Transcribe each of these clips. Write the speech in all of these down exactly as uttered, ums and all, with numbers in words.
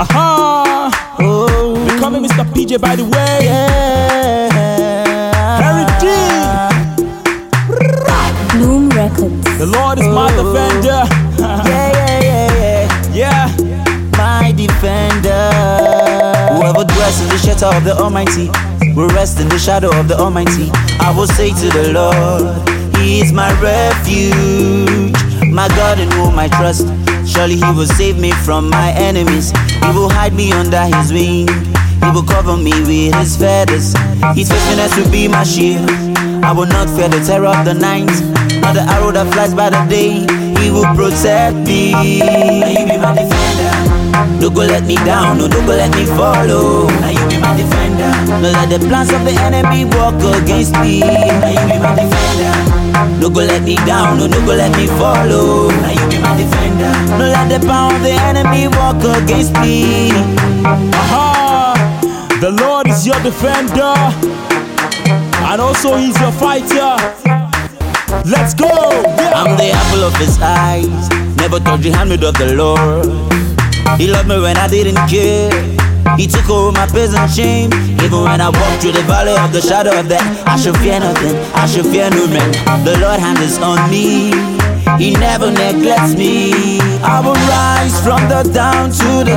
Aha. Oh. They call me Mister P J by the way. Yeah. Very deep. Bloom Records. The Lord is my defender. Yeah, yeah, yeah, yeah. Yeah. My defender. Whoever dwells in the shelter of the Almighty will rest in the shadow of the Almighty. I will say to the Lord, He is my refuge, my God in whom I trust. Surely He will save me from my enemies. He will hide me under His wing. He will cover me with His feathers. His faithfulness will be my shield. I will not fear the terror of the night, nor the arrow that flies by the day. He will protect me. Now you be my defender. No go let me down, no, no go let me follow. Now you be my defender. No let the plans of the enemy walk against me. Now you be my defender. No go let me down, no, no go let me follow. Now you be my defender. No let the power of the enemy walk against me. Aha. The Lord is your defender, and also He's your fighter. Let's go. Yeah. I'm the apple of His eyes. Never touch the handmaid of the Lord. He loved me when I didn't care. He took over my pains and shame. Even when I walk through the valley of the shadow of death, I shall fear nothing, I shall fear no man. The Lord hand is on me. He never neglects me. I will rise from the down to the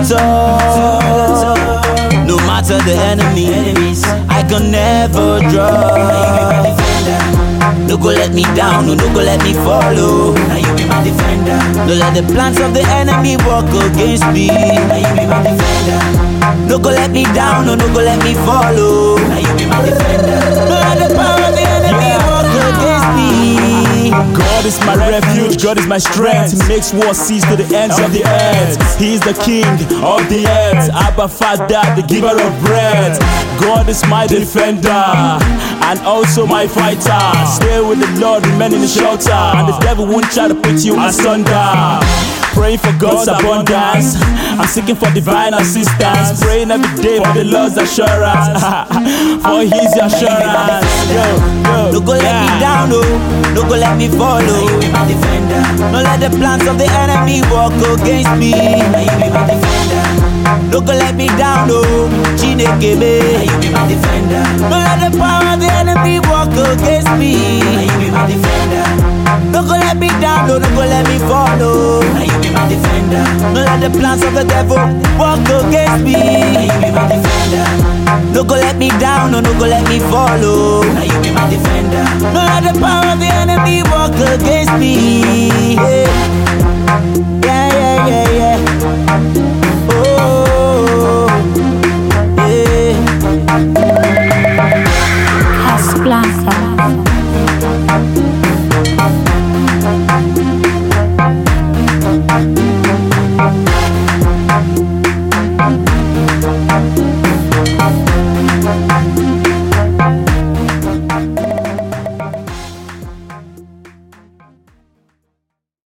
top. No matter the enemy, enemies, I can never drop. No go let me down, no, no go let me follow. Now you be my defender. No let the plans of the enemy walk against me. Now you be my defender. No go let me down, no, no go let me follow. Now you be my defender. No let the power of the enemy Yeah. walk against me. God is my refuge, God is my strength. He makes war cease to the ends of the earth. He is the King of the earth, Abba Father, the giver of bread. God is my defender and also my fighter. Stay with the Lord, remain in the shelter, and the devil won't try to put you asunder. Praying for God's abundance, I'm seeking for divine assistance. Praying every day for the Lord's assurance, for His assurance. Yo, yo, No go let me yeah. down, no, no go let me follow. Now you be my defender. No let the plans of the enemy walk against me. Now you be my defender. No go let me down, no, Chineke me. Now you be my defender. No let the power of the enemy walk against me. Now you be my defender. No go let me down, no, no go let me follow. Now you be my defender. No let the plans of the devil walk against me. Now you be my defender. No go let me down, no, no go let me follow. Now you be my defender. No let the power of the enemy walk against me. Yeah.